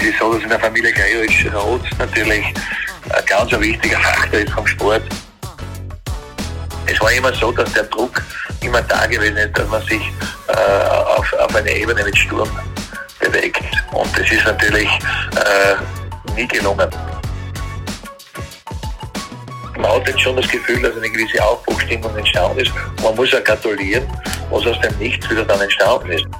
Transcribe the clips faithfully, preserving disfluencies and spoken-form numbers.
ist so, dass in der Familie Gregoritsch Rot natürlich ein ganz wichtiger Faktor ist vom Sport. Es war immer so, dass der Druck immer da gewesen ist, dass man sich äh, auf, auf eine Ebene mit Sturm bewegt. Und das ist natürlich äh, nie gelungen. Man hat jetzt schon das Gefühl, dass eine gewisse Aufbruchstimmung entstanden ist. Man muss ja gratulieren, was aus dem Nichts wieder dann entstanden ist.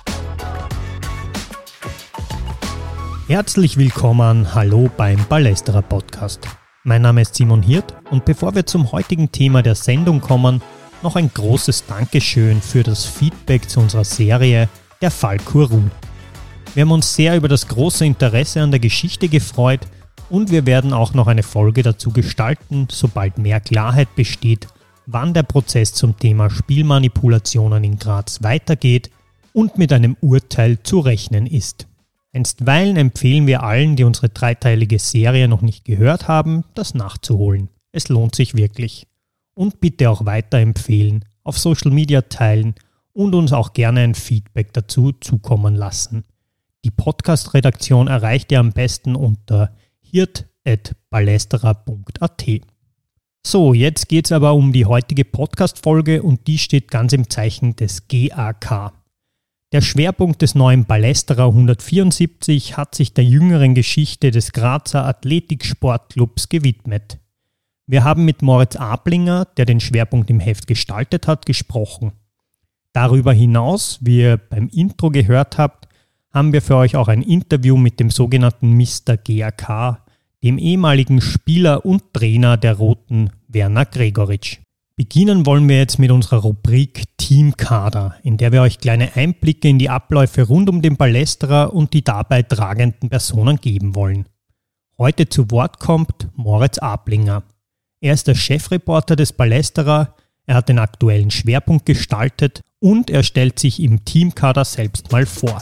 Herzlich willkommen, hallo beim Ballesterer Podcast. Mein Name ist Simon Hirt und bevor wir zum heutigen Thema der Sendung kommen, noch ein großes Dankeschön für das Feedback zu unserer Serie Der Fall Kuru. Wir haben uns sehr über das große Interesse an der Geschichte gefreut und wir werden auch noch eine Folge dazu gestalten, sobald mehr Klarheit besteht, wann der Prozess zum Thema Spielmanipulationen in Graz weitergeht und mit einem Urteil zu rechnen ist. Einstweilen empfehlen wir allen, die unsere dreiteilige Serie noch nicht gehört haben, das nachzuholen. Es lohnt sich wirklich. Und bitte auch weiterempfehlen, auf Social Media teilen und uns auch gerne ein Feedback dazu zukommen lassen. Die Podcast-Redaktion erreicht ihr am besten unter hirt at ballesterer punkt a t. So, jetzt geht es aber um die heutige Podcast-Folge und die steht ganz im Zeichen des G A K. Der Schwerpunkt des neuen Ballesterer hundertvierundsiebzig hat sich der jüngeren Geschichte des Grazer Athletiksportclubs gewidmet. Wir haben mit Moritz Ablinger, der den Schwerpunkt im Heft gestaltet hat, gesprochen. Darüber hinaus, wie ihr beim Intro gehört habt, haben wir für euch auch ein Interview mit dem sogenannten Mister G A K, dem ehemaligen Spieler und Trainer der Roten Werner Gregoritsch. Beginnen wollen wir jetzt mit unserer Rubrik Teamkader, in der wir euch kleine Einblicke in die Abläufe rund um den Ballesterer und die dabei tragenden Personen geben wollen. Heute zu Wort kommt Moritz Ablinger. Er ist der Chefreporter des Ballesterer, er hat den aktuellen Schwerpunkt gestaltet und er stellt sich im Teamkader selbst mal vor.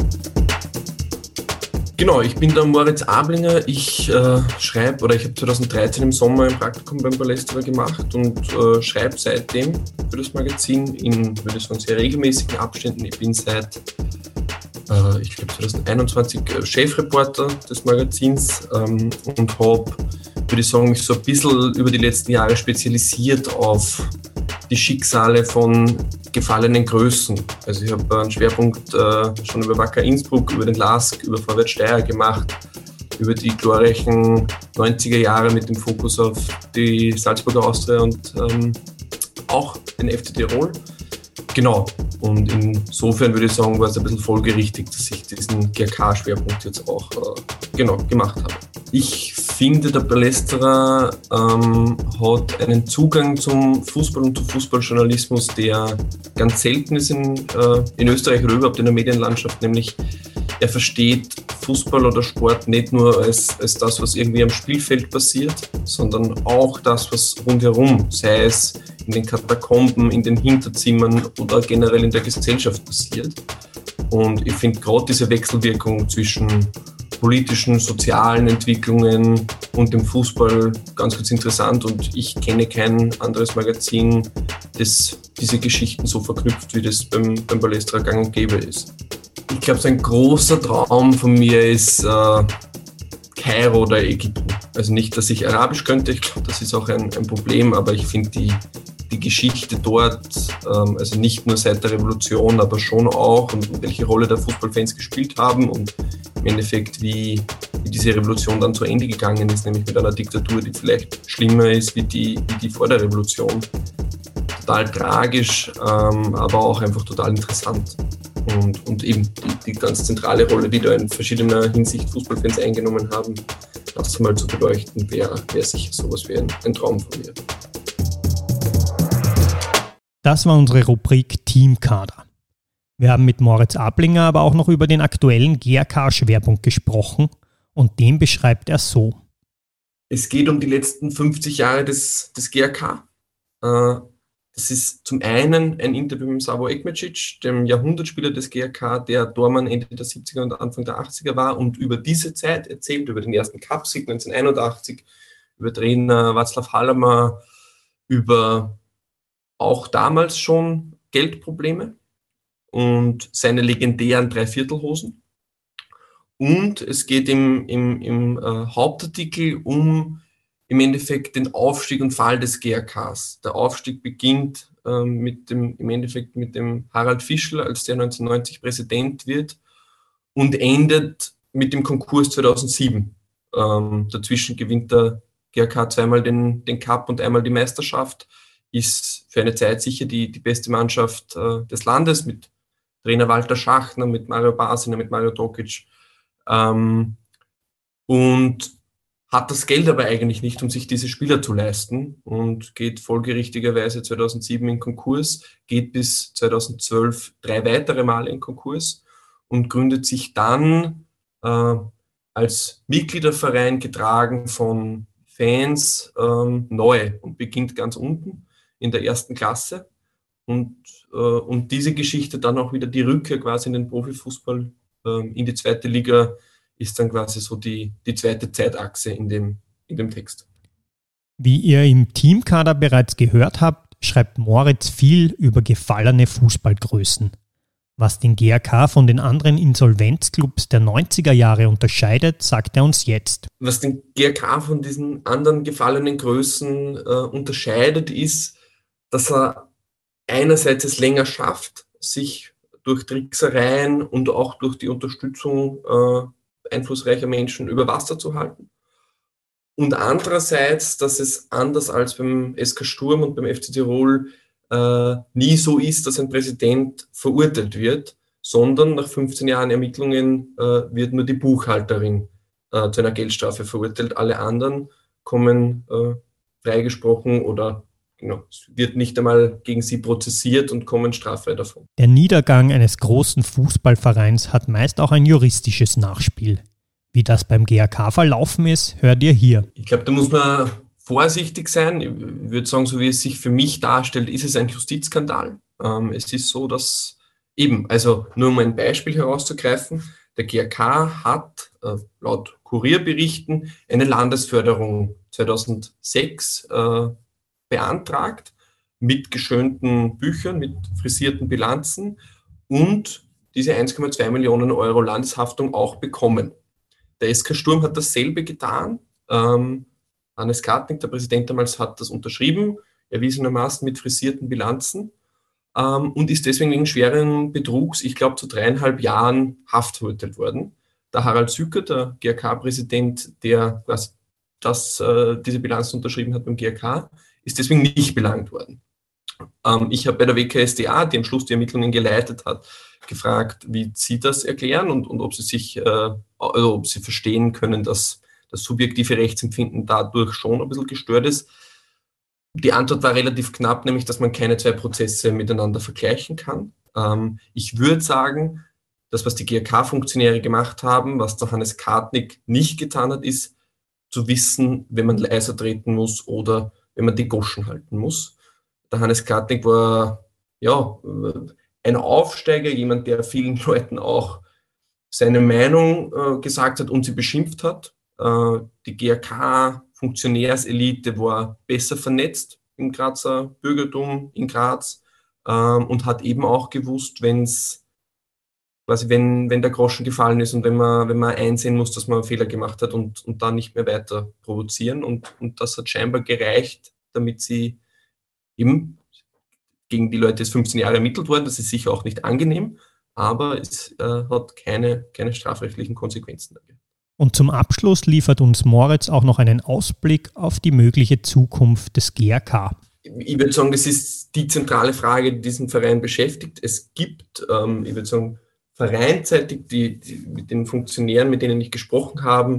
Genau, ich bin der Moritz Ablinger. Ich äh, schreibe, oder ich habe zweitausenddreizehn im Sommer ein Praktikum beim Ballesterer gemacht und äh, schreibe seitdem für das Magazin in, würde ich sagen, sehr regelmäßigen Abständen. Ich bin seit, äh, ich glaube, zweitausendeinundzwanzig äh, Chefreporter des Magazins ähm, und habe, würde ich sagen, mich so ein bisschen über die letzten Jahre spezialisiert auf die Schicksale von gefallenen Größen. Also ich habe einen Schwerpunkt äh, schon über Wacker Innsbruck, über den LASK, über Vorwärts Steyr gemacht, über die glorreichen neunziger Jahre mit dem Fokus auf die Salzburger Austria und ähm, auch den F C Tirol. Genau. Und insofern würde ich sagen, war es ein bisschen folgerichtig, dass ich diesen G A K-Schwerpunkt jetzt auch äh, genau gemacht habe. Ich finde, der Ballesterer ähm, hat einen Zugang zum Fußball und zum Fußballjournalismus, der ganz selten ist in, äh, in Österreich oder überhaupt in der Medienlandschaft, nämlich er versteht Fußball oder Sport nicht nur als, als das, was irgendwie am Spielfeld passiert, sondern auch das, was rundherum, sei es in den Katakomben, in den Hinterzimmern oder generell in der Gesellschaft passiert. Und ich finde gerade diese Wechselwirkung zwischen politischen, sozialen Entwicklungen und dem Fußball ganz, ganz interessant und ich kenne kein anderes Magazin, das diese Geschichten so verknüpft, wie das beim, beim Ballesterer gang und gäbe ist. Ich glaube, so ein großer Traum von mir ist äh, Kairo oder Ägypten. Also nicht, dass ich Arabisch könnte, ich glaube, das ist auch ein, ein Problem, aber ich finde die, die Geschichte dort, ähm, also nicht nur seit der Revolution, aber schon auch und welche Rolle da Fußballfans gespielt haben und im Endeffekt, wie, wie diese Revolution dann zu Ende gegangen ist, nämlich mit einer Diktatur, die vielleicht schlimmer ist wie die, wie die vor der Revolution. Total tragisch, ähm, aber auch einfach total interessant. Und, und eben die, die ganz zentrale Rolle, die da in verschiedener Hinsicht Fußballfans eingenommen haben, das mal zu beleuchten, wäre wär sicher sowas wie ein, ein Traum von mir. Das war unsere Rubrik Teamkader. Wir haben mit Moritz Ablinger aber auch noch über den aktuellen G A K-Schwerpunkt gesprochen und den beschreibt er so. Es geht um die letzten fünfzig Jahre des, des G A K. Das ist zum einen ein Interview mit Savo Ekmecic, dem Jahrhundertspieler des G A K, der Tormann Ende der siebziger und Anfang der achtziger war und über diese Zeit erzählt, über den ersten Cupsieg neunzehnhunderteinundachtzig, über Trainer Václav Halama, über auch damals schon Geldprobleme und seine legendären Dreiviertelhosen. Und es geht im, im, im äh, Hauptartikel um im Endeffekt den Aufstieg und Fall des G R Ks. Der Aufstieg beginnt ähm, mit dem, im Endeffekt mit dem Harald Fischler, als der neunzehnhundertneunzig Präsident wird, und endet mit dem Konkurs zweitausendsieben. Ähm, dazwischen gewinnt der G R K zweimal den, den Cup und einmal die Meisterschaft, ist für eine Zeit sicher die, die beste Mannschaft äh, des Landes, mit Trainer Walter Schachner, mit Mario Basiner, mit Mario Tokic, ähm, und hat das Geld aber eigentlich nicht, um sich diese Spieler zu leisten, und geht folgerichtigerweise zweitausendsieben in Konkurs, geht bis zweitausendzwölf drei weitere Male in Konkurs und gründet sich dann äh, als Mitgliederverein, getragen von Fans, ähm, neu und beginnt ganz unten in der ersten Klasse. Und, äh, und diese Geschichte dann auch wieder die Rückkehr quasi in den Profifußball, äh, in die zweite Liga, ist dann quasi so die, die zweite Zeitachse in dem, in dem Text. Wie ihr im Teamkader bereits gehört habt, schreibt Moritz viel über gefallene Fußballgrößen. Was den G R K von den anderen Insolvenzclubs der neunziger Jahre unterscheidet, sagt er uns jetzt. Was den G R K von diesen anderen gefallenen Größen äh, unterscheidet, ist, dass er einerseits es länger schafft, sich durch Tricksereien und auch durch die Unterstützung äh, einflussreicher Menschen über Wasser zu halten. Und andererseits, dass es anders als beim S K Sturm und beim F C Tirol äh, nie so ist, dass ein Präsident verurteilt wird, sondern nach fünfzehn Jahren Ermittlungen äh, wird nur die Buchhalterin äh, zu einer Geldstrafe verurteilt. Alle anderen kommen äh, freigesprochen oder genau, es wird nicht einmal gegen sie prozessiert und kommen straffrei davon. Der Niedergang eines großen Fußballvereins hat meist auch ein juristisches Nachspiel. Wie das beim G R K verlaufen ist, hört ihr hier. Ich glaube, da muss man vorsichtig sein. Ich würde sagen, so wie es sich für mich darstellt, ist es ein Justizskandal. Ähm, es ist so, dass eben, also nur um ein Beispiel herauszugreifen, der G R K hat äh, laut Kurierberichten eine Landesförderung zweitausendsechs äh, beantragt, mit geschönten Büchern, mit frisierten Bilanzen, und diese eins Komma zwei Millionen Euro Landeshaftung auch bekommen. Der S K Sturm hat dasselbe getan. Ähm, Hannes Kartnick, der Präsident damals, hat das unterschrieben, erwiesenermaßen mit frisierten Bilanzen, ähm, und ist deswegen wegen schweren Betrugs, ich glaube, zu dreieinhalb Jahren Haft verurteilt worden. Der Harald Sücker, der G R K-Präsident, der quasi das, äh, diese Bilanzen unterschrieben hat beim G R K, ist deswegen nicht belangt worden. Ähm, ich habe bei der W K S d A, die am Schluss die Ermittlungen geleitet hat, gefragt, wie sie das erklären und, und ob sie sich, äh, also ob sie verstehen können, dass das subjektive Rechtsempfinden dadurch schon ein bisschen gestört ist. Die Antwort war relativ knapp, nämlich, dass man keine zwei Prozesse miteinander vergleichen kann. Ähm, ich würde sagen, das, was die G R K-Funktionäre gemacht haben, was der Hannes Kartnick nicht getan hat, ist zu wissen, wenn man leiser treten muss oder wenn man die Goschen halten muss. Der Hannes Kartnick war ja ein Aufsteiger, jemand, der vielen Leuten auch seine Meinung äh, gesagt hat und sie beschimpft hat. Äh, die G R K-Funktionärselite war besser vernetzt im Grazer Bürgertum in Graz äh, und hat eben auch gewusst, wenn's, quasi wenn, wenn der Groschen gefallen ist und wenn man, wenn man einsehen muss, dass man einen Fehler gemacht hat und, und dann nicht mehr weiter provozieren. Und, und das hat scheinbar gereicht, damit sie eben, gegen die Leute ist fünfzehn Jahre ermittelt worden, das ist sicher auch nicht angenehm, aber es äh, hat keine, keine strafrechtlichen Konsequenzen dafür. Und zum Abschluss liefert uns Moritz auch noch einen Ausblick auf die mögliche Zukunft des G R K. Ich würde sagen, das ist die zentrale Frage, die diesen Verein beschäftigt. Es gibt, ähm, ich würde sagen, vereinsseitig die, die, mit den Funktionären, mit denen ich gesprochen habe,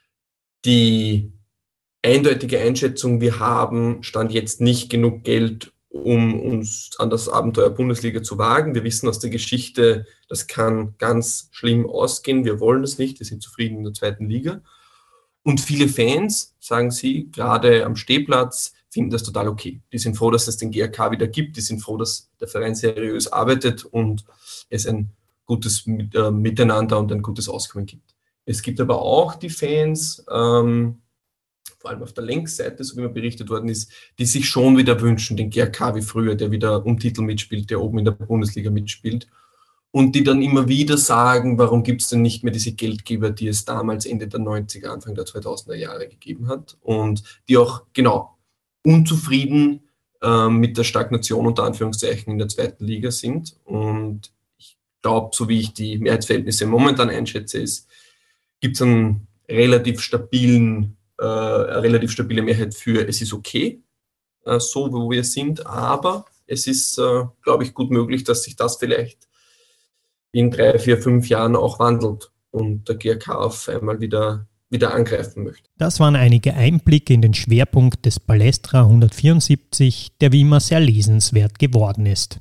die eindeutige Einschätzung, wir haben Stand jetzt nicht genug Geld, um uns an das Abenteuer Bundesliga zu wagen. Wir wissen aus der Geschichte, das kann ganz schlimm ausgehen. Wir wollen das nicht, wir sind zufrieden in der zweiten Liga. Und viele Fans, sagen sie, gerade am Stehplatz, finden das total okay. Die sind froh, dass es den G R K wieder gibt. Die sind froh, dass der Verein seriös arbeitet und es ein gutes äh, Miteinander und ein gutes Auskommen gibt. Es gibt aber auch die Fans, ähm, vor allem auf der Längsseite, so wie mir berichtet worden ist, die sich schon wieder wünschen, den G R K wie früher, der wieder um Titel mitspielt, der oben in der Bundesliga mitspielt. und die dann immer wieder sagen, warum gibt es denn nicht mehr diese Geldgeber, die es damals Ende der neunziger, Anfang der zweitausender Jahre gegeben hat und die auch, genau, unzufrieden äh, mit der Stagnation unter Anführungszeichen in der zweiten Liga sind. Und ich glaube, so wie ich die Mehrheitsverhältnisse momentan einschätze, ist, gibt es einen relativ stabilen, äh, eine relativ stabile Mehrheit für, es ist okay, äh, so wo wir sind, aber es ist, äh, glaube ich, gut möglich, dass sich das vielleicht in drei, vier, fünf Jahren auch wandelt und der G A K auf einmal wieder, wieder angreifen möchte. Das waren einige Einblicke in den Schwerpunkt des Ballestra hundertvierundsiebzig, der wie immer sehr lesenswert geworden ist.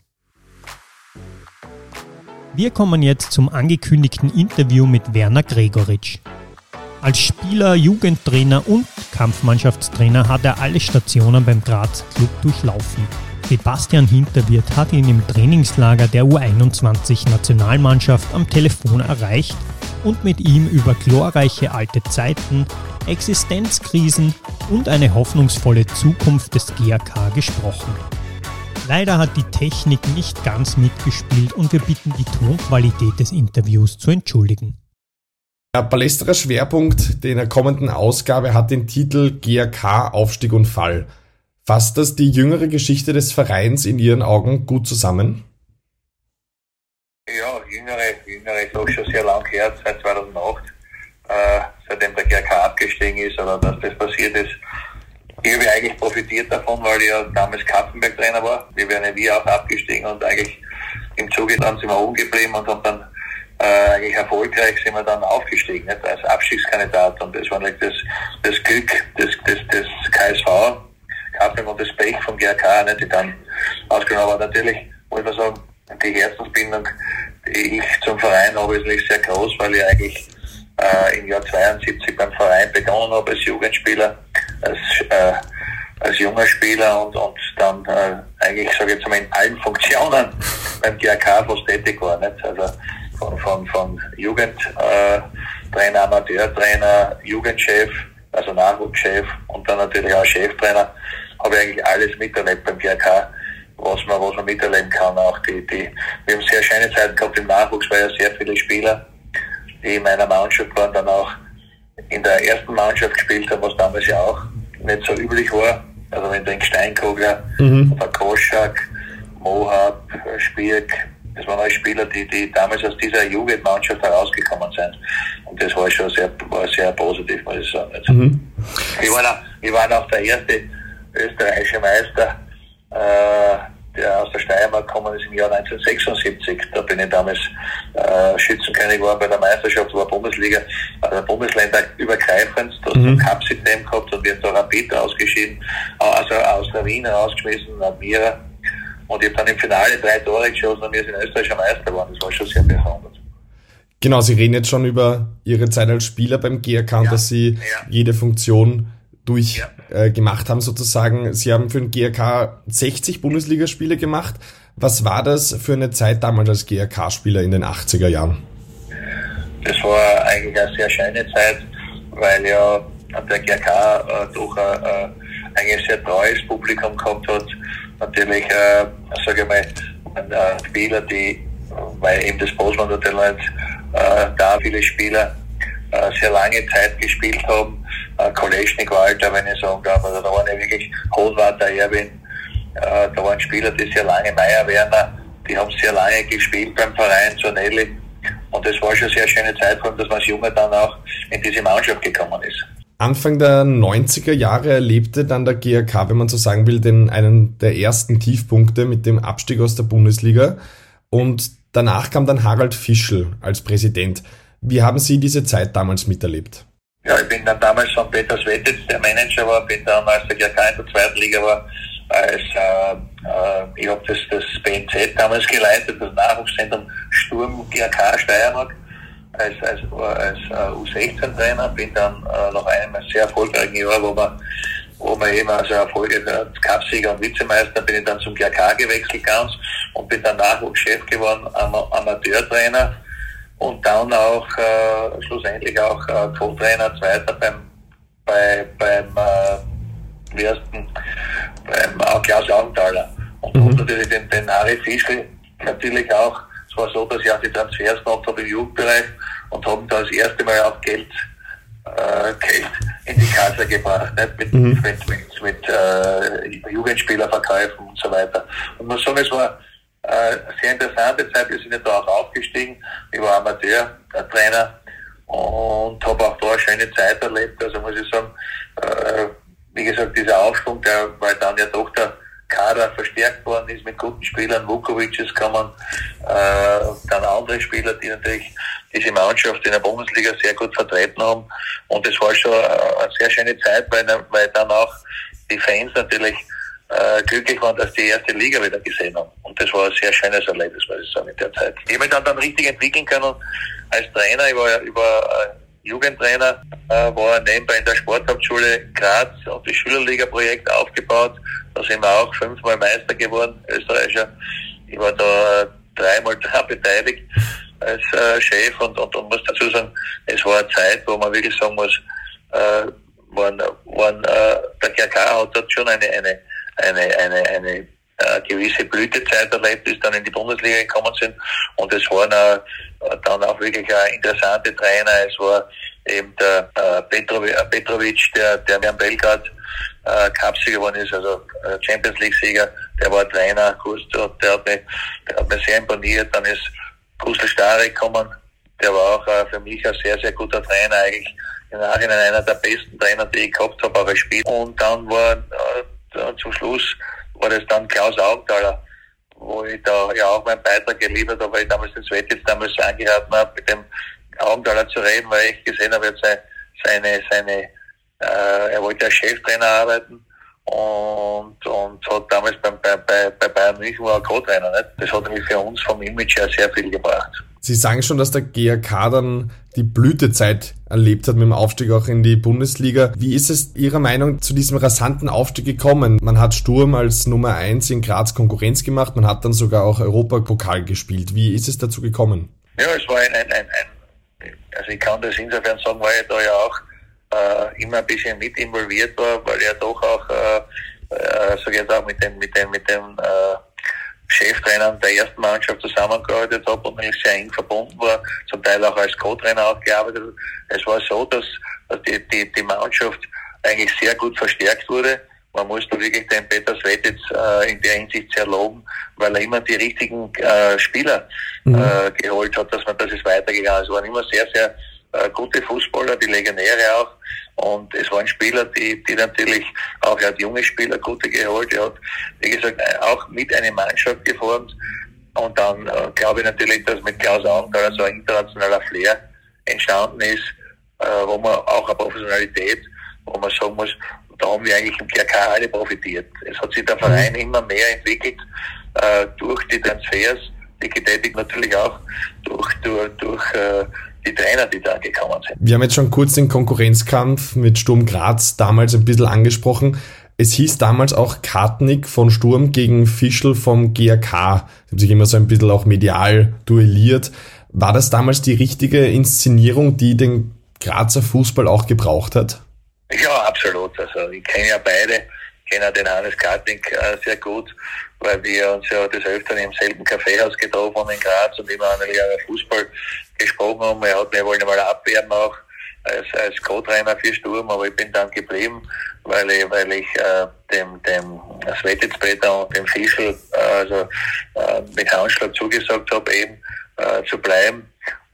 Wir kommen jetzt zum angekündigten Interview mit Werner Gregoritsch. Als Spieler, Jugendtrainer und Kampfmannschaftstrainer hat er alle Stationen beim Graz Club durchlaufen. Sebastian Hinterwirt hat ihn im Trainingslager der U einundzwanzig Nationalmannschaft am Telefon erreicht und mit ihm über glorreiche alte Zeiten, Existenzkrisen und eine hoffnungsvolle Zukunft des G A K gesprochen. Leider hat die Technik nicht ganz mitgespielt und wir bitten die Tonqualität des Interviews zu entschuldigen. Der Ballesterer Schwerpunkt der kommenden Ausgabe hat den Titel G A K Aufstieg und Fall. Fasst das die jüngere Geschichte des Vereins in Ihren Augen gut zusammen? Ja, jüngere, jüngere ist auch schon sehr lang her, seit zweitausendacht, äh, seitdem der G A K abgestiegen ist oder dass das passiert ist. Ich habe eigentlich profitiert davon, weil ich ja damals Kapfenberg-Trainer war. Wir wären ja wie auch abgestiegen und eigentlich im Zuge dann sind wir oben geblieben und haben dann äh, eigentlich erfolgreich sind wir dann aufgestiegen, nicht? Als Abstiegskandidat. Und das war like das, das Glück des, des, des K S V. Und das Pech vom G A K, nicht, die dann ausgenommen. Aber natürlich muss man sagen, die Herzensbindung, die ich zum Verein habe, ist sehr groß, weil ich eigentlich äh, im Jahr zweiundsiebzig beim Verein begonnen habe als Jugendspieler, als, äh, als junger Spieler und, und dann äh, eigentlich, sage ich jetzt mal, in allen Funktionen beim G A K fast tätig war. Nicht? Also von, von, von Jugendtrainer, äh, Amateurtrainer, Jugendchef, also Nachwuchschef und dann natürlich auch Cheftrainer, habe ich eigentlich alles miterlebt beim G A K, was man, was man miterleben kann. Auch die, die, wir haben sehr schöne Zeiten gehabt im Nachwuchs, weil ja sehr viele Spieler, die in meiner Mannschaft waren, dann auch in der ersten Mannschaft gespielt haben, was damals ja auch nicht so üblich war. Also wenn du denkst, Steinkogler, mhm. Koschak, Mohab, Spierk, das waren alle Spieler, die, die damals aus dieser Jugendmannschaft herausgekommen sind. Und das war schon sehr, war sehr positiv, muss ich sagen. Mhm. Ich, war auch, ich war auch der erste österreichische Meister, äh, der aus der Steiermark gekommen ist im Jahr neunzehnhundertsechsundsiebzig. Da bin ich damals äh, Schützenkönig geworden bei der Meisterschaft, war Bundesliga, also Bundesländer übergreifend, da hast du ein Cup-System gehabt und wir haben da Rapid ausgeschieden, also aus der Wien rausgeschmissen, Admira. Und ich habe dann im Finale drei Tore geschossen und wir sind österreichischer Meister geworden. Das war schon sehr besonders. Genau, Sie reden jetzt schon über Ihre Zeit als Spieler beim G A K und ja, dass Sie ja. jede Funktion durch ja. äh, gemacht haben sozusagen. Sie haben für den G A K sechzig Bundesligaspiele gemacht. Was war das für eine Zeit damals als G A K-Spieler in den achtziger Jahren? Das war eigentlich eine sehr schöne Zeit, weil ja der G A K äh, doch äh, eigentlich sehr treues Publikum gehabt hat. Natürlich, äh, sage ich mal, äh, Spieler, die, weil eben das Bosman der Talent, äh, da viele Spieler äh, sehr lange Zeit gespielt haben. Äh, Koleschnik-Walter, wenn ich sagen darf, also da waren ja wirklich Hohenwarter, Erwin, äh, da waren Spieler, die sehr lange, Meier Werner, die haben sehr lange gespielt beim Verein, Zornelli. Und das war schon eine sehr schöne Zeit, dass man als Junge dann auch in diese Mannschaft gekommen ist. Anfang der neunziger Jahre erlebte dann der G A K, wenn man so sagen will, den, einen der ersten Tiefpunkte mit dem Abstieg aus der Bundesliga. Und danach kam dann Harald Fischl als Präsident. Wie haben Sie diese Zeit damals miterlebt? Ja, ich bin dann damals von Peter Svetitz, der Manager war, bin dann, als der G A K in der zweiten Liga war, als äh, äh, ich habe das, das B N Z damals geleitet, das Nachwuchszentrum Sturm G A K Steiermark. als, als, als uh, U sechzehn Trainer, bin dann uh, nach einem sehr erfolgreichen Jahr, wo wir, wo wir eben also erfolgreich als Cupsieger und Vizemeister, bin ich dann zum G A K gewechselt ganz und bin dann Nachwuchschef geworden, Am Amateurtrainer und dann auch uh, schlussendlich auch uh, Co-Trainer, Zweiter beim bei, beim uh, ersten, beim uh, Klaus Augenthaler und, mhm. und natürlich den, den Harry Fischl natürlich auch Es war so, dass ich auch die Transfers gemacht habe im Jugendbereich und haben da das erste Mal auch Geld, äh, Geld in die Kasse gebracht, nicht? Mit, mhm. mit, mit, mit äh, Jugendspielerverkäufen und so weiter. Und man muss sagen, es war äh, eine sehr interessante Zeit. Wir sind ja da auch aufgestiegen. Ich war Amateur-Trainer und habe auch da eine schöne Zeit erlebt. Also muss ich sagen, äh, wie gesagt, dieser Aufschwung, der, weil dann ja doch der Kader verstärkt worden ist mit guten Spielern, Vukovic ist gekommen, äh, dann andere Spieler, die natürlich diese Mannschaft in der Bundesliga sehr gut vertreten haben. Und es war schon eine sehr schöne Zeit, weil, weil dann auch die Fans natürlich äh, glücklich waren, dass die erste Liga wieder gesehen haben. Und das war ein sehr schönes Erlebnis, muss ich sagen, in der Zeit. Ich habe mich dann, dann richtig entwickeln können als Trainer. Ich war über Jugendtrainer, äh, war nebenbei in der Sporthauptschule Graz und das Schülerliga-Projekt aufgebaut. Da sind wir auch fünfmal Meister geworden, Österreicher. Ich war da dreimal daran beteiligt als äh, Chef und, und, und muss dazu sagen, es war eine Zeit, wo man wirklich sagen muss, äh, waren, waren, äh, der G R K hat dort schon eine, eine, eine, eine, eine äh, gewisse Blütezeit erlebt, bis dann in die Bundesliga gekommen sind. Und es waren äh, dann auch wirklich äh, interessante Trainer. Es war eben der äh, Petrovic, äh, Petrovic, der, der in Belgrad äh, Cupsieger geworden ist, also äh, Champions League Sieger, der war Trainer, der hat mich, der hat mich sehr imponiert. Dann ist Gustl Starek gekommen, der war auch äh, für mich ein sehr, sehr guter Trainer, eigentlich im Nachhinein einer der besten Trainer, die ich gehabt habe, auch als Spieler. Und dann war äh, zum Schluss war das dann Klaus Augenthaler, wo ich da ja auch meinen Beitrag geliefert habe, weil ich damals den Svetitz damals angeraten habe, mit dem Augenthaler zu reden, weil ich gesehen habe, jetzt seine, seine, seine äh, er wollte als Cheftrainer arbeiten und, und hat damals beim, bei, bei, bei Bayern München war er Co-Trainer, nicht? Das hat nämlich für uns vom Image her sehr viel gebracht. Sie sagen schon, dass der G R K dann die Blütezeit erlebt hat mit dem Aufstieg auch in die Bundesliga. Wie ist es Ihrer Meinung zu diesem rasanten Aufstieg gekommen? Man hat Sturm als Nummer eins in Graz Konkurrenz gemacht, man hat dann sogar auch Europapokal gespielt. Wie ist es dazu gekommen? Ja, es war ein, ein, ein, ein also ich kann das insofern sagen, weil ich da ja auch äh, immer ein bisschen mit involviert war, weil ich ja doch auch, äh, äh, sag ich jetzt auch mit dem, mit dem, mit dem äh, Cheftrainern der ersten Mannschaft zusammengearbeitet habe und mich sehr eng verbunden war, zum Teil auch als Co-Trainer auch gearbeitet. Es war so, dass, dass die, die, die Mannschaft eigentlich sehr gut verstärkt wurde. Man muss da wirklich den Peter Svetitz äh, in der Hinsicht sehr loben, weil er immer die richtigen äh, Spieler mhm. äh, geholt hat, dass man das ist weitergegangen. Es waren immer sehr, sehr äh, gute Fußballer, die Legionäre auch. Und es waren Spieler, die, die natürlich auch, er hat junge Spieler, gute geholt. Er hat, wie gesagt, auch mit einer Mannschaft geformt. Und dann äh, glaube ich natürlich, dass mit Klaus Augenthaler so ein internationaler Flair entstanden ist, äh, wo man auch eine Professionalität, wo man sagen muss, da haben wir eigentlich im G R K alle profitiert. Es hat sich der Verein immer mehr entwickelt, äh, durch die Transfers, die getätigt natürlich auch durch, durch, durch äh, die Trainer, die da gekommen sind. Wir haben jetzt schon kurz den Konkurrenzkampf mit Sturm Graz damals ein bisschen angesprochen. Es hieß damals auch Kartnick von Sturm gegen Fischl vom G R K. Sie haben sich immer so ein bisschen auch medial duelliert. War das damals die richtige Inszenierung, die den Grazer Fußball auch gebraucht hat? Ja, absolut. Also ich kenne ja beide. Ich kenne den Hannes Kartnick äh, sehr gut, weil wir uns ja des Öfteren im selben Kaffeehaus getroffen haben in Graz und immer eigentlich über Fußball gesprochen haben. Er hat mir wohl einmal abwerben auch als, als Co-Trainer für Sturm, aber ich bin dann geblieben, weil ich, weil ich äh, dem, dem Svetitz Peter und dem Fischl äh, also, äh, mit Handschlag zugesagt habe, eben äh, zu bleiben.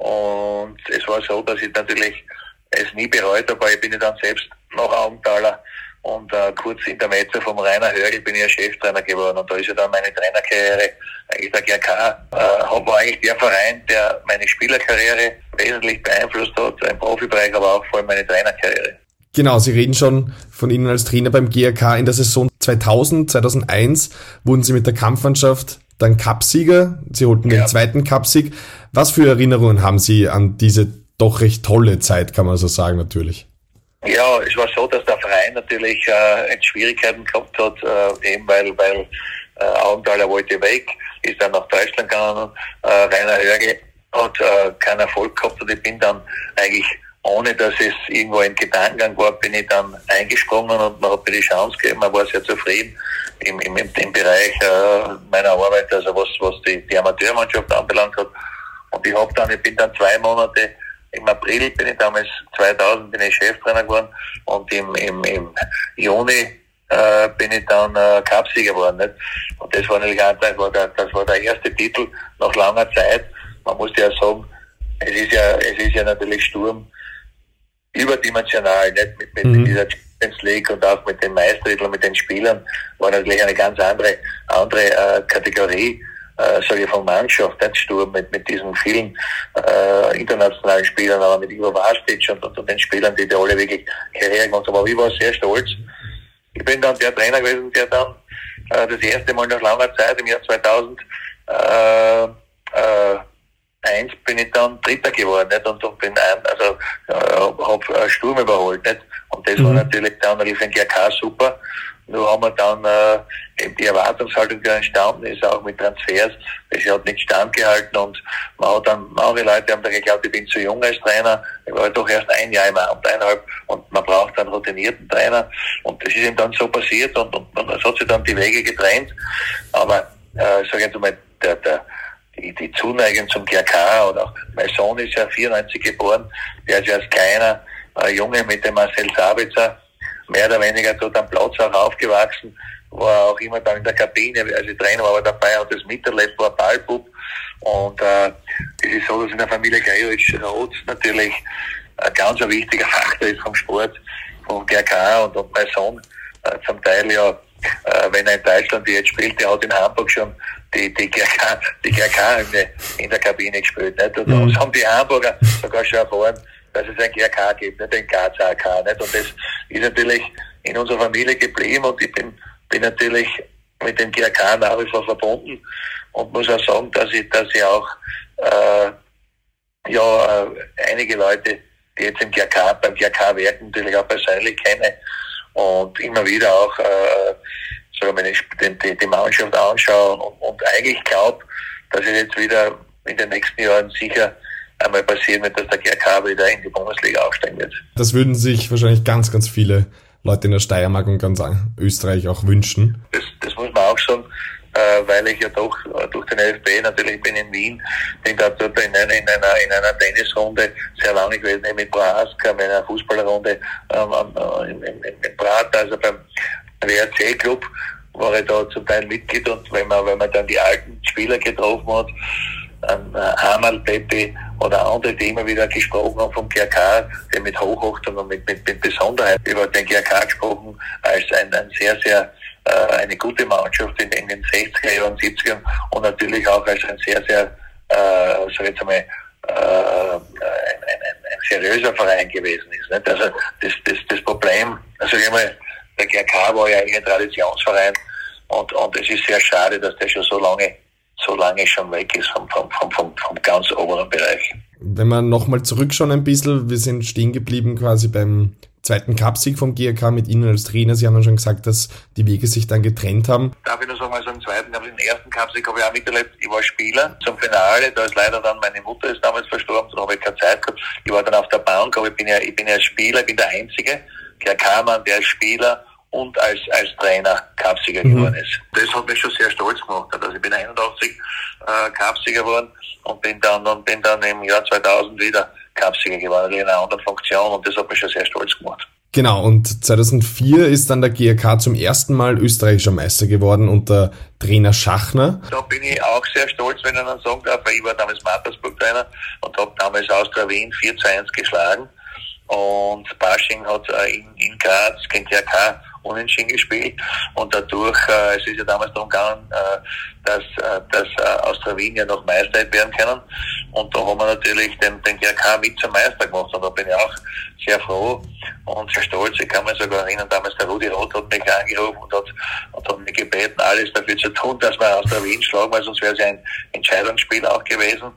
Und es war so, dass ich natürlich es nie bereut habe, aber ich bin dann selbst nach Augenthaler und äh, kurz in der Metze vom Rainer Hörgl bin ich ja Cheftrainer geworden und da ist ja dann meine Trainerkarriere, eigentlich der G R K, äh, war eigentlich der Verein, der meine Spielerkarriere wesentlich beeinflusst hat, im Profibereich, aber auch vor allem meine Trainerkarriere. Genau, Sie reden schon von Ihnen als Trainer beim G R K. In der Saison zweitausend, zweitausendeins wurden Sie mit der Kampfmannschaft dann Cupsieger. Sie holten ja den zweiten Cupsieg. Was für Erinnerungen haben Sie an diese doch recht tolle Zeit, kann man so sagen, natürlich? Ja, es war so, dass der Verein natürlich äh, Schwierigkeiten gehabt hat, äh, eben weil, weil äh, Augenthaler wollte weg, ist dann nach Deutschland gegangen, äh, Rainer Hörgl hat äh, keinen Erfolg gehabt und ich bin dann eigentlich, ohne dass es irgendwo im Gedankengang war, bin ich dann eingesprungen und man hat mir die Chance gegeben, man war sehr zufrieden im, im, im Bereich äh, meiner Arbeit, also was, was die, die Amateurmannschaft anbelangt hat. Und ich habe dann, ich bin dann zwei Monate, im April bin ich damals, zweitausend bin ich Cheftrainer geworden und im, im, im Juni äh, bin ich dann äh, Cupsieger geworden. Nicht? Und das war natürlich einfach, das war, der, das war der erste Titel nach langer Zeit. Man muss ja sagen, es ist ja, es ist ja natürlich Sturm überdimensional, nicht mit, mit mhm. dieser Champions League und auch mit den Meistertiteln, mit den Spielern, war natürlich eine ganz andere, andere äh, Kategorie. Äh, sage ich von Mannschaft, nicht Sturm, mit, mit diesen vielen äh, internationalen Spielern, aber mit Ivo Vastic und, und, und den Spielern, die da alle wirklich Karriere gemacht haben. Aber ich war sehr stolz. Ich bin dann der Trainer gewesen, der dann äh, das erste Mal nach langer Zeit, im Jahr zweitausend, äh, äh, eins bin ich dann Dritter geworden, nicht? Und, und bin ein, also äh, habe Sturm überholt, nicht? Und das mhm. war natürlich dann für den G R K super. Nur haben wir dann äh, eben die Erwartungshaltung, die entstanden ist, auch mit Transfers, das hat nicht standgehalten und man hat dann, manche Leute haben dann geglaubt, ich bin zu jung als Trainer, ich war doch erst ein Jahr im Amt, eineinhalb, und man braucht einen routinierten Trainer und das ist eben dann so passiert und, und, und es hat sich dann die Wege getrennt, aber äh, sag ich jetzt mal, der, der, die, die Zuneigung zum G R K oder auch, mein Sohn ist ja vierundneunzig geboren, der ist ja als kleiner äh, Junge mit dem Marcel Sabitzer mehr oder weniger dort am Platz auch aufgewachsen, war auch immer dann in der Kabine, also Trainer war aber dabei, hat das miterlebt, war Ballbub und äh, es ist so, dass in der Familie Gregoritsch-Roth natürlich ein ganz wichtiger Faktor ist vom Sport, vom G R K und, und mein Sohn äh, zum Teil ja, äh, wenn er in Deutschland jetzt spielt, der hat in Hamburg schon die, die G R K, die G R K-Hymne in der Kabine gespielt, nicht? Und mhm. uns haben die Hamburger sogar schon erfahren, dass es ein G R K gibt, nicht ein G A Z A K, nicht? Und das ist natürlich in unserer Familie geblieben und ich bin, bin natürlich mit dem G R K nach wie vor verbunden und muss auch sagen, dass ich, dass ich auch, äh, ja, äh, einige Leute, die jetzt im G R K, beim G R K werken, natürlich auch persönlich kenne und immer wieder auch, äh, sagen wir, die, die, die Mannschaft anschauen und, und eigentlich glaube, dass ich jetzt wieder in den nächsten Jahren sicher einmal passieren wird, dass der G R K wieder in die Bundesliga aufsteigen wird. Das würden sich wahrscheinlich ganz, ganz viele Leute in der Steiermark und ganz Österreich auch wünschen. Das, das muss man auch sagen, äh, weil ich ja doch äh, durch den F B natürlich bin in Wien, bin da dort in einer, in einer, in einer Tennisrunde sehr lange gewesen, mit Prohaska, in einer Fußballerrunde ähm, äh, im, im, im Brat, also beim W R C-Club war ich da zum Teil Mitglied und wenn man, wenn man dann die alten Spieler getroffen hat, an Hamal, Pepe oder andere, die immer wieder gesprochen haben vom G R K, die mit Hochachtung und mit, mit, mit Besonderheit über den G R K gesprochen, als ein, ein sehr, sehr, äh, eine gute Mannschaft in, in den sechziger Jahren, siebzigern und natürlich auch als ein sehr, sehr, äh, sag ich jetzt einmal, äh, ein, ein, ein seriöser Verein gewesen ist. Nicht? Also das, das, das Problem, also ich mal, der G R K war ja eigentlich ein Traditionsverein und, und es ist sehr schade, dass der schon so lange so lange schon weg ist vom, vom, vom, vom, vom ganz oberen Bereich. Wenn wir nochmal zurückschauen ein bisschen, wir sind stehen geblieben quasi beim zweiten Cupsieg vom G R K mit Ihnen als Trainer. Sie haben ja schon gesagt, dass die Wege sich dann getrennt haben. Darf ich nur sagen, also im zweiten, aber den ersten Cupsieg habe ich auch miterlebt. Ich war Spieler zum Finale, da ist leider dann, meine Mutter ist damals verstorben, da habe ich keine Zeit gehabt. Ich war dann auf der Bank, aber ich bin ja, ich bin ja als Spieler, ich bin der einzige G R K-Mann, der als Spieler und als, als Trainer Cupsieger mhm. geworden ist. Das hat mich schon sehr stolz gemacht. Also ich bin einundachtzig äh, Cupsieger geworden und bin dann, und bin dann im Jahr zweitausend wieder Cupsieger geworden, in einer anderen Funktion und das hat mich schon sehr stolz gemacht. Genau, und zweitausendvier ist dann der G R K zum ersten Mal österreichischer Meister geworden unter Trainer Schachner. Da bin ich auch sehr stolz, wenn ich dann sagen darf, weil ich war damals Mattersburg-Trainer und habe damals Austria Wien vier zu eins geschlagen. Und Pasching hat äh, in, in Graz gegen G R K unentschieden gespielt und dadurch, äh, es ist ja damals darum gegangen, äh, dass, äh, dass äh, Austria Wien ja noch Meister werden können und da haben wir natürlich den, den G R K mit zum Meister gemacht und da bin ich auch sehr froh und sehr stolz. Ich kann mich sogar erinnern, damals der Rudi Roth hat mich angerufen und hat, und hat mich gebeten, alles dafür zu tun, dass wir Austria Wien schlagen, weil sonst wäre es ein Entscheidungsspiel auch gewesen.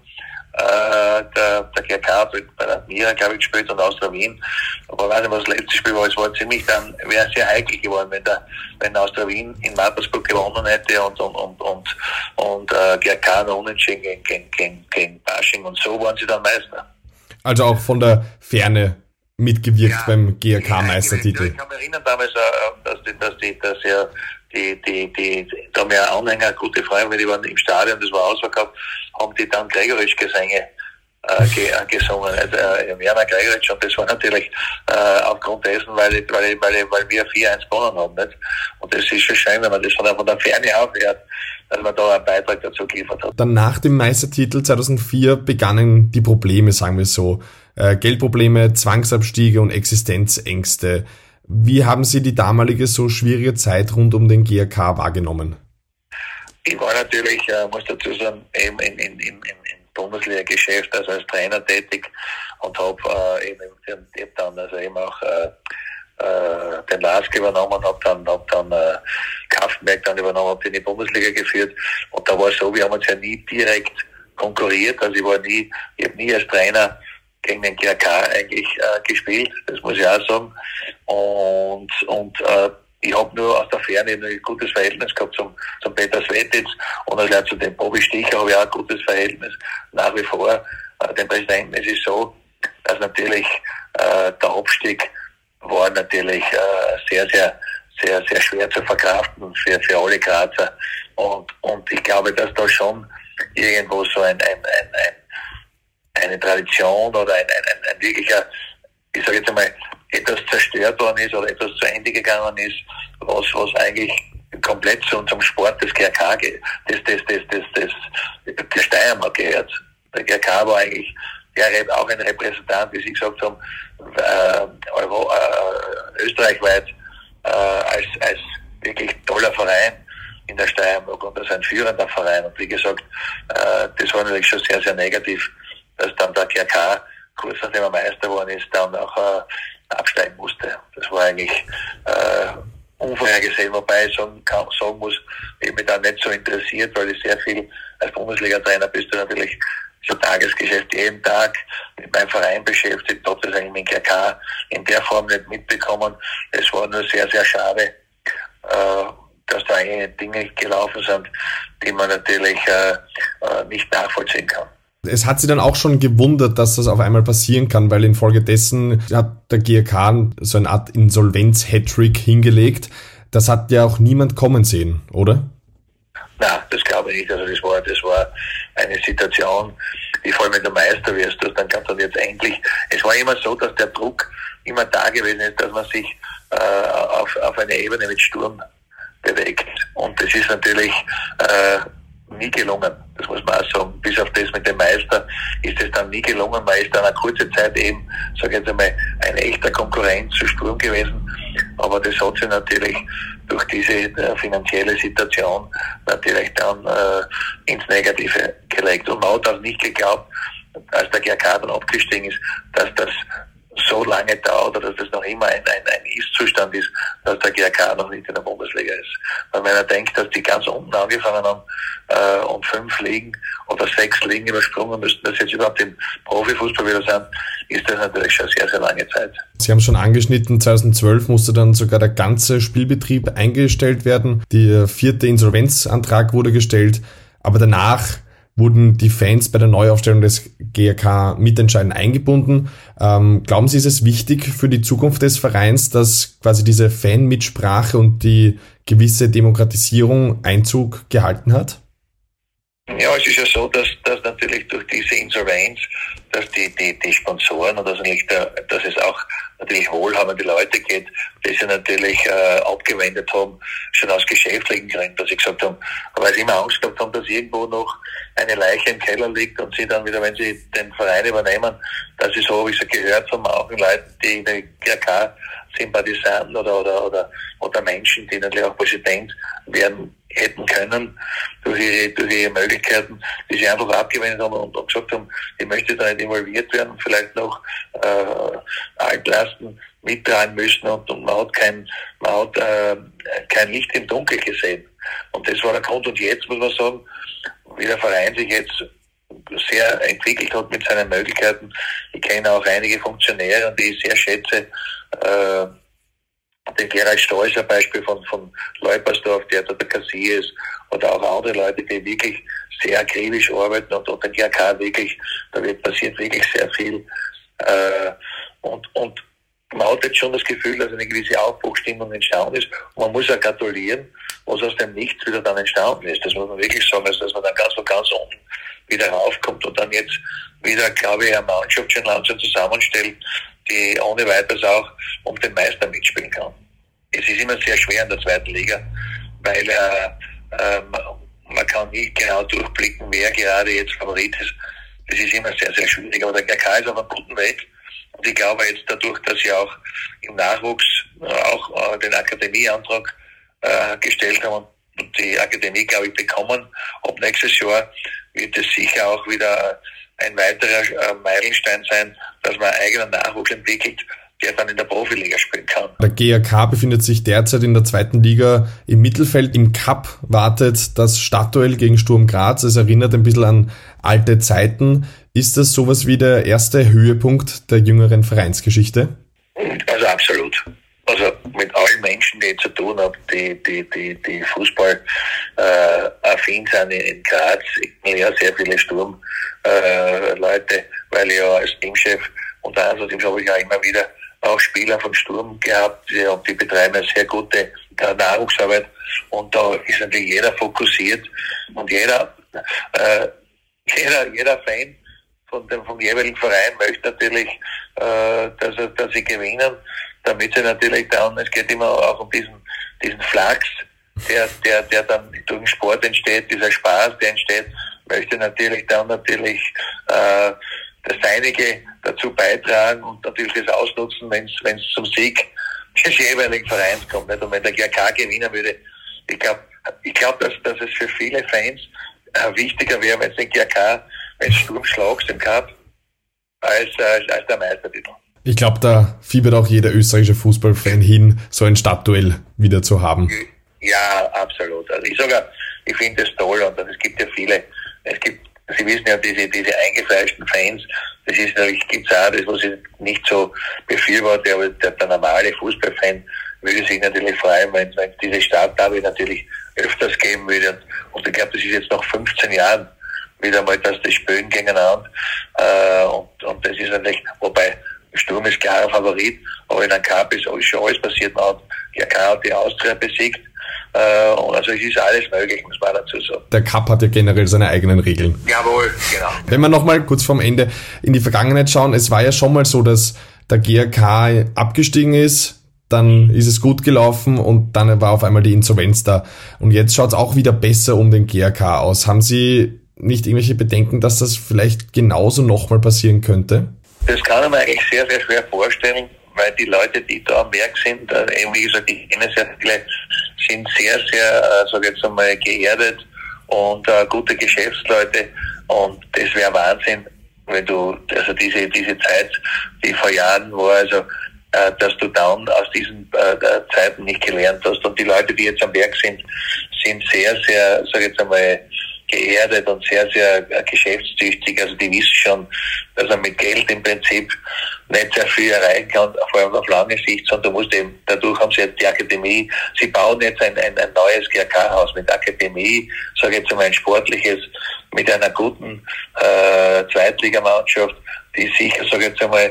Äh, der, der G R K hat bei der Mira, glaube ich, gespielt und Austria Wien. Aber ich weiß nicht, was das letzte Spiel war. Es war ziemlich dann, wäre sehr heikel geworden, wenn der, wenn Austria Wien in Mattersburg gewonnen hätte und, und, und, und, und äh, G R K noch unentschieden gegen, gegen, gegen, gegen Pasching und so waren sie dann Meister. Also auch von der Ferne mitgewirkt ja, beim G R K-Meistertitel. Ja, ich kann mich erinnern damals, äh, dass die, dass die, dass ja die, die, die, da haben ja Anhänger, gute Freunde, die waren im Stadion, das war ausverkauft, haben die dann Gregoritsch-Gesänge äh, ge, äh, gesungen, also, äh, Werner Gregoritsch, und das war natürlich äh, aufgrund dessen, weil, weil, weil, weil wir vier eins gewonnen haben, nicht? Und das ist schon schön, wenn man das von der, von der Ferne aufhört, dass man da einen Beitrag dazu geliefert hat. Dann nach dem Meistertitel zweitausendvier begannen die Probleme, sagen wir so. Äh, Geldprobleme, Zwangsabstiege und Existenzängste. Wie haben Sie die damalige so schwierige Zeit rund um den G A K wahrgenommen? Ich war natürlich, äh, muss dazu sagen, eben in, in, in, in Bundesliga-Geschäft, also als Trainer tätig, und habe äh, eben hab dann also eben auch äh, äh, den Lask übernommen, habe dann, hab dann äh, Kaufenberg dann übernommen, habe in die Bundesliga geführt, und da war es so, wir haben uns ja nie direkt konkurriert, also ich war nie, ich habe nie als Trainer gegen den G A K eigentlich äh, gespielt, das muss ich auch sagen, und, und äh, ich habe nur aus der Ferne ein gutes Verhältnis gehabt zum, zum Peter Svetitz, und also zu dem Bobby Sticher habe ich auch ein gutes Verhältnis nach wie vor. Äh, dem Präsidenten, es ist so, dass natürlich äh, der Abstieg war natürlich äh, sehr, sehr, sehr, sehr schwer zu verkraften für, für alle Grazer. Und, und ich glaube, dass da schon irgendwo so ein, ein, ein, ein eine Tradition oder ein, ein, ein, ein wirklicher, ich sage jetzt einmal, etwas zerstört worden ist oder etwas zu Ende gegangen ist, was, was eigentlich komplett zu unserem Sport des G A K, des, des, des, des, des, der Steiermark gehört. Der G A K war eigentlich, der auch ein Repräsentant, wie Sie gesagt haben, äh, Euro, äh, österreichweit äh, als, als wirklich toller Verein in der Steiermark und als ein führender Verein. Und wie gesagt, äh, das war natürlich schon sehr, sehr negativ, dass dann der G A K, kurz nachdem er Meister geworden ist, dann auch äh, absteigen musste. Das war eigentlich äh, unvorhergesehen, wobei ich sagen, kann, sagen muss, ich mich da nicht so interessiert, weil ich sehr viel als Bundesliga-Trainer bist du natürlich so Tagesgeschäft jeden Tag mit meinem Verein beschäftigt, habe das eigentlich mit G A K in der Form nicht mitbekommen. Es war nur sehr, sehr schade, äh, dass da einige Dinge gelaufen sind, die man natürlich äh, äh, nicht nachvollziehen kann. Es hat Sie dann auch schon gewundert, dass das auf einmal passieren kann, weil infolgedessen hat der G A K so eine Art Insolvenz-Hattrick hingelegt. Das hat ja auch niemand kommen sehen, oder? Nein, das glaube ich nicht. Also das war, das war eine Situation, die vor allem, wenn du Meister wirst, dann kannst du jetzt endlich, es war immer so, dass der Druck immer da gewesen ist, dass man sich äh, auf, auf eine Ebene mit Sturm bewegt. Und das ist natürlich äh, nie gelungen. Das muss man auch sagen. Bis auf das mit dem Meister ist es dann nie gelungen. Man ist dann eine kurze Zeit eben, sage ich jetzt einmal, ein echter Konkurrent zu Sturm gewesen. Aber das hat sich natürlich durch diese äh, finanzielle Situation natürlich dann äh, ins Negative gelegt. Und man hat auch nicht geglaubt, als der G A K dann abgestiegen ist, dass das so lange dauert oder dass das noch immer ein, ein, ein Ist-Zustand ist, dass der G A K noch nicht in der Bundesliga ist. Weil wenn er denkt, dass die ganz unten angefangen haben äh, und fünf Ligen oder sechs Ligen übersprungen müssten, dass jetzt überhaupt im Profifußball wieder sind, ist das natürlich schon sehr, sehr lange Zeit. Sie haben schon angeschnitten, zweitausendzwölf musste dann sogar der ganze Spielbetrieb eingestellt werden. Der vierte Insolvenzantrag wurde gestellt, aber danach wurden die Fans bei der Neuaufstellung des G A K mitentscheidend eingebunden. Ähm, glauben Sie, ist es wichtig für die Zukunft des Vereins, dass quasi diese Fanmitsprache und die gewisse Demokratisierung Einzug gehalten hat? Ja, es ist ja so, dass, dass natürlich durch diese Insolvenz, dass die, die, die Sponsoren und dass, nicht der, dass es auch natürlich wohlhabende Leute geht, die sich natürlich äh, abgewendet haben, schon aus geschäftlichen Gründen, dass sie gesagt haben, weil sie immer Angst gehabt haben, dass irgendwo noch eine Leiche im Keller liegt und sie dann wieder, wenn sie den Verein übernehmen, dass sie so, wie sie gehört haben, auch Leuten, die in der G A K Sympathisanten oder, oder, oder, oder Menschen, die natürlich auch Präsident werden hätten können, durch ihre, durch ihre Möglichkeiten, die sie einfach abgewendet haben und, und gesagt haben, ich möchte da nicht involviert werden und vielleicht noch äh, Altlasten mittragen müssen und, und man hat kein, man hat äh, kein Licht im Dunkel gesehen. Und das war der Grund. Und jetzt muss man sagen, wie der Verein sich jetzt sehr entwickelt hat mit seinen Möglichkeiten. Ich kenne auch einige Funktionäre, die ich sehr schätze, äh, den Gerald Stolz, ein Beispiel von, von Leupersdorf, der da der Kassier ist, oder auch andere Leute, die wirklich sehr akribisch arbeiten und, und der G A K wirklich, da wird passiert wirklich sehr viel. Äh, und, und man hat hat jetzt schon das Gefühl, dass eine gewisse Aufbruchstimmung entstanden ist. Und man muss auch gratulieren, was aus dem Nichts wieder dann entstanden ist. Das muss man wirklich sagen, also dass man dann ganz von ganz unten wieder raufkommt und dann jetzt wieder, glaube ich, eine Mannschaft schon langsam zusammenstellt, die ohne weiteres auch um den Meister mitspielen kann. Es ist immer sehr schwer in der zweiten Liga, weil äh, äh, man kann nicht genau durchblicken, wer gerade jetzt Favorit ist. Das ist immer sehr, sehr schwierig. Aber der G K ist auf einem guten Weg. Und ich glaube jetzt dadurch, dass sie auch im Nachwuchs äh, auch äh, den Akademieantrag äh, gestellt haben und die Akademie, glaube ich, bekommen, ab nächstes Jahr wird es sicher auch wieder ein weiterer äh, Meilenstein sein, dass man einen eigenen Nachwuchs entwickelt, der dann in der Profiliga spielen kann. Der G A K befindet sich derzeit in der zweiten Liga im Mittelfeld. Im Cup wartet das Stadtduell gegen Sturm Graz. Es erinnert ein bisschen an alte Zeiten. Ist das sowas wie der erste Höhepunkt der jüngeren Vereinsgeschichte? Also absolut. Also mit allen Menschen, die ich zu tun habe, die, die, die, die Fußball äh, affin sind in Graz. Ich kenne ja sehr viele Sturmleute, äh, Leute, weil ich ja als Teamchef und außerdem habe ich ja immer wieder auch Spieler vom Sturm gehabt, die, die betreiben eine sehr gute Nachwuchsarbeit und da ist natürlich jeder fokussiert und jeder, äh, jeder, jeder Fan von dem, vom jeweiligen Verein möchte natürlich, äh, dass, er, dass sie gewinnen, damit sie natürlich dann, es geht immer auch um diesen, diesen Flachs, der, der, der dann durch den Sport entsteht, dieser Spaß, der entsteht, möchte natürlich dann natürlich, äh, das Seinige dazu beitragen und natürlich das ausnutzen, wenn es zum Sieg des jeweiligen Vereins kommt. Nicht? Und wenn der G A K gewinnen würde, ich glaube, ich glaub, dass, dass es für viele Fans äh, wichtiger wäre, wenn es den G A K, wenn es Sturm schlagst im Cup, als, als, als der Meistertitel. Ich glaube, da fiebert auch jeder österreichische Fußballfan hin, so ein Stadtduell wieder zu haben. Ja, absolut. Also ich sage, ich finde das toll und es gibt ja viele, es gibt Sie wissen ja, diese, diese eingefleischten Fans, das ist natürlich, gibt's auch das, was ich nicht so befürworte, aber der, der normale Fußballfan würde sich natürlich freuen, wenn es diese Stadtderby natürlich öfters geben würde. Und ich glaube, das ist jetzt nach fünfzehn Jahren wieder mal, dass das Spielen gegeneinander, äh, und, und das ist natürlich, wobei, Sturm ist klarer Favorit, aber in einem Cup ist schon alles passiert. Man hat, G A K hat die Austria besiegt, und also es ist alles möglich, muss man dazu sagen. Der Cup hat ja generell seine eigenen Regeln. Jawohl, genau. Wenn wir nochmal kurz vorm Ende in die Vergangenheit schauen, es war ja schon mal so, dass der G A K abgestiegen ist, dann ist es gut gelaufen und dann war auf einmal die Insolvenz da. Und jetzt schaut es auch wieder besser um den G A K aus. Haben Sie nicht irgendwelche Bedenken, dass das vielleicht genauso nochmal passieren könnte? Das kann man eigentlich sehr, sehr schwer vorstellen, weil die Leute, die da am Werk sind, eben wie gesagt, ich kenne sehr viele, sind sehr, sehr, äh, sag ich jetzt einmal, geerdet und äh, gute Geschäftsleute und das wäre Wahnsinn, wenn du, also diese diese Zeit, die vor Jahren war, also äh, dass du dann aus diesen äh, Zeiten nicht gelernt hast und die Leute, die jetzt am Werk sind, sind sehr, sehr, sag ich jetzt einmal, geerdet und sehr, sehr geschäftstüchtig. Also die wissen schon, dass man mit Geld im Prinzip nicht sehr viel erreichen kann, vor allem auf lange Sicht, sondern du musst eben, dadurch haben sie jetzt die Akademie, sie bauen jetzt ein, ein, ein neues G A K-Haus mit Akademie, sage ich jetzt einmal ein sportliches, mit einer guten äh, Zweitligamannschaft, die sicher, sage ich jetzt einmal,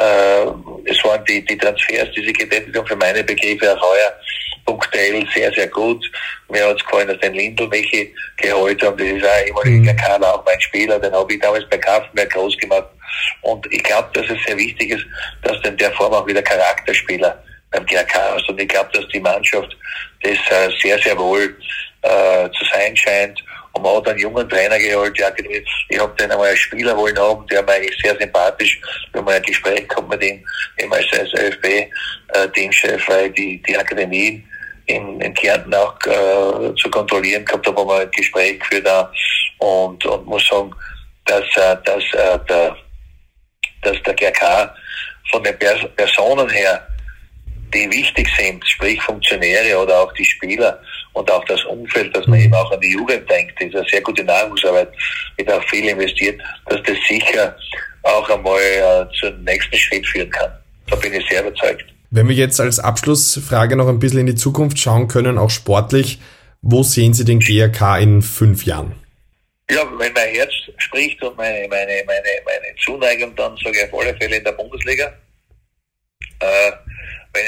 äh, es waren die, die Transfers, die sie getätigt haben, für meine Begriffe auch heuer punktuell sehr, sehr gut. Mir hat es gefallen, dass den Lindl welche geholt haben. Das ist auch immer mhm. G A K, auch mein Spieler, den habe ich damals bei Kaffenberg groß gemacht. Und ich glaube, dass es sehr wichtig ist, dass du in der Form auch wieder Charakterspieler beim G A K hast. Und ich glaube, dass die Mannschaft das äh, sehr, sehr wohl äh, zu sein scheint. Und man hat einen jungen Trainer geholt, die Akademie. Ich habe den einmal als Spieler wollen haben, der war eigentlich sehr sympathisch. Wir haben ein Gespräch gehabt mit ihm, eben als, als ÖFB äh, Teamchef, weil die, die Akademie in, in Kärnten auch äh, zu kontrollieren gehabt, da haben wir ein Gespräch geführt da und, und muss sagen, dass, äh, dass, äh, der, dass der G A K von den Pers- Personen her, die wichtig sind, sprich Funktionäre oder auch die Spieler und auch das Umfeld, dass man eben auch an die Jugend denkt, das ist eine sehr gute Nachwuchsarbeit, wird auch viel investiert, dass das sicher auch einmal äh, zum nächsten Schritt führen kann. Da bin ich sehr überzeugt. Wenn wir jetzt als Abschlussfrage noch ein bisschen in die Zukunft schauen können, auch sportlich, wo sehen Sie den G A K in fünf Jahren? Ja, wenn mein Herz spricht und meine, meine, meine, meine Zuneigung, dann sage ich auf alle Fälle in der Bundesliga. Äh,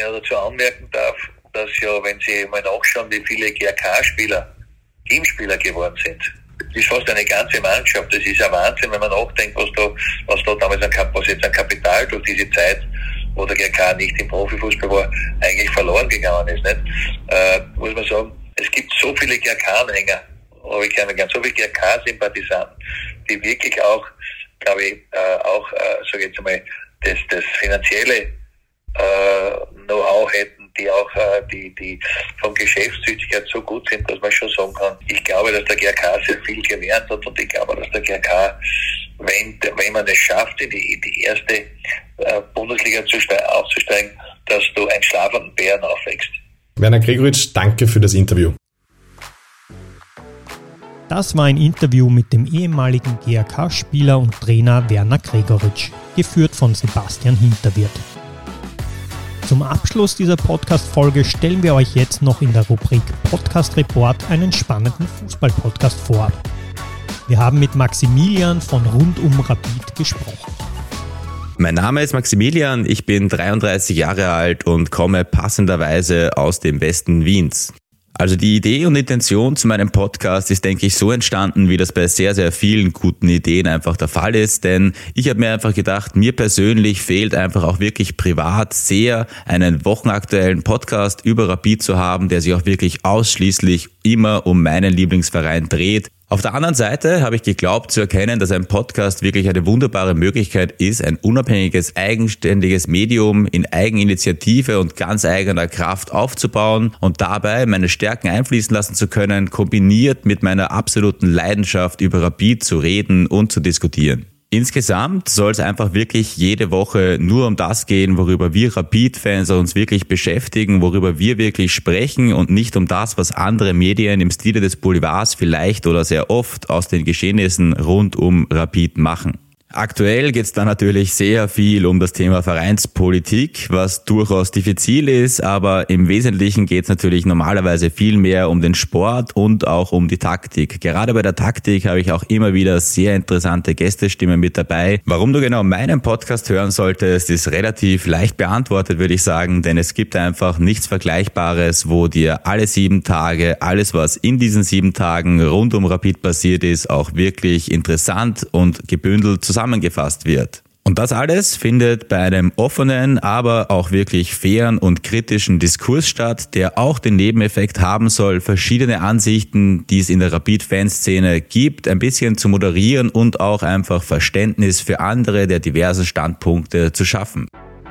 ja dazu anmerken darf, dass ja, wenn Sie mal nachschauen, wie viele G R K-Spieler Teamspieler geworden sind, das ist fast eine ganze Mannschaft. Das ist ja Wahnsinn, wenn man nachdenkt, was da, was da damals an, was jetzt an Kapital durch diese Zeit, wo der G R K nicht im Profifußball war, eigentlich verloren gegangen ist. Nicht? Äh, muss man sagen, es gibt so viele G R K-Anhänger, aber ich kenne ganz so viele G R K-Sympathisanten, die wirklich auch, glaube ich, äh, auch, äh, sage ich jetzt einmal, das, das finanzielle äh, Know-how hätten, die auch äh, die, die von Geschäftstüchtigkeit so gut sind, dass man schon sagen kann, ich glaube, dass der G R K sehr viel gelernt hat und ich glaube, dass der G R K, wenn, wenn man es schafft, in die, in die erste äh, Bundesliga zu ste- aufzusteigen, dass du einen schlafenden Bären aufwächst. Werner Gregoritsch, danke für das Interview. Das war ein Interview mit dem ehemaligen G R K-Spieler und Trainer Werner Gregoritsch, geführt von Sebastian Hinterwirt. Zum Abschluss dieser Podcast-Folge stellen wir euch jetzt noch in der Rubrik Podcast Report einen spannenden Fußball-Podcast vor. Wir haben mit Maximilian von Rund um Rapid gesprochen. Mein Name ist Maximilian, ich bin dreiunddreißig Jahre alt und komme passenderweise aus dem Westen Wiens. Also die Idee und Intention zu meinem Podcast ist, denke ich, so entstanden, wie das bei sehr, sehr vielen guten Ideen einfach der Fall ist. Denn ich habe mir einfach gedacht, mir persönlich fehlt einfach auch wirklich privat sehr, einen wochenaktuellen Podcast über Rapid zu haben, der sich auch wirklich ausschließlich immer um meinen Lieblingsverein dreht. Auf der anderen Seite habe ich geglaubt zu erkennen, dass ein Podcast wirklich eine wunderbare Möglichkeit ist, ein unabhängiges, eigenständiges Medium in Eigeninitiative und ganz eigener Kraft aufzubauen und dabei meine Stärken einfließen lassen zu können, kombiniert mit meiner absoluten Leidenschaft über Rapid zu reden und zu diskutieren. Insgesamt soll es einfach wirklich jede Woche nur um das gehen, worüber wir Rapid-Fans uns wirklich beschäftigen, worüber wir wirklich sprechen und nicht um das, was andere Medien im Stile des Boulevards vielleicht oder sehr oft aus den Geschehnissen rund um Rapid machen. Aktuell geht es da natürlich sehr viel um das Thema Vereinspolitik, was durchaus diffizil ist, aber im Wesentlichen geht es natürlich normalerweise viel mehr um den Sport und auch um die Taktik. Gerade bei der Taktik habe ich auch immer wieder sehr interessante Gästestimmen mit dabei. Warum du genau meinen Podcast hören solltest, ist relativ leicht beantwortet, würde ich sagen, denn es gibt einfach nichts Vergleichbares, wo dir alle sieben Tage, alles was in diesen sieben Tagen rund um Rapid passiert ist, auch wirklich interessant und gebündelt zusammen zusammengefasst wird. Und das alles findet bei einem offenen, aber auch wirklich fairen und kritischen Diskurs statt, der auch den Nebeneffekt haben soll, verschiedene Ansichten, die es in der Rapid-Fanszene gibt, ein bisschen zu moderieren und auch einfach Verständnis für andere der diversen Standpunkte zu schaffen.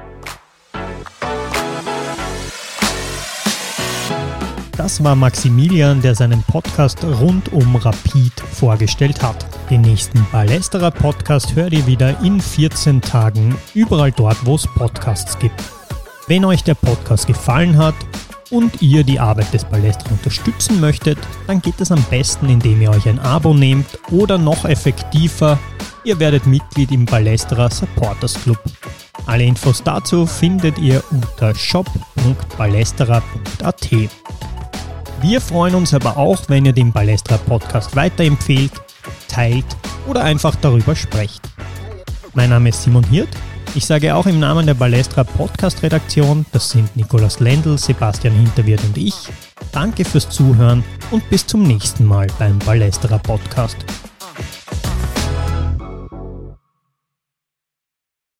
Das war Maximilian, der seinen Podcast rund um Rapid vorgestellt hat. Den nächsten Ballesterer Podcast hört ihr wieder in vierzehn Tagen, überall dort, wo es Podcasts gibt. Wenn euch der Podcast gefallen hat und ihr die Arbeit des Ballesterer unterstützen möchtet, dann geht es am besten, indem ihr euch ein Abo nehmt oder noch effektiver, ihr werdet Mitglied im Ballesterer Supporters Club. Alle Infos dazu findet ihr unter shop punkt ballesterer punkt a t. Wir freuen uns aber auch, wenn ihr den Ballesterer Podcast weiterempfehlt, teilt oder einfach darüber sprecht. Mein Name ist Simon Hirt. Ich sage auch im Namen der Ballesterer Podcast-Redaktion, das sind Nikolaus Lendl, Sebastian Hinterwirt und ich, danke fürs Zuhören und bis zum nächsten Mal beim Ballesterer Podcast.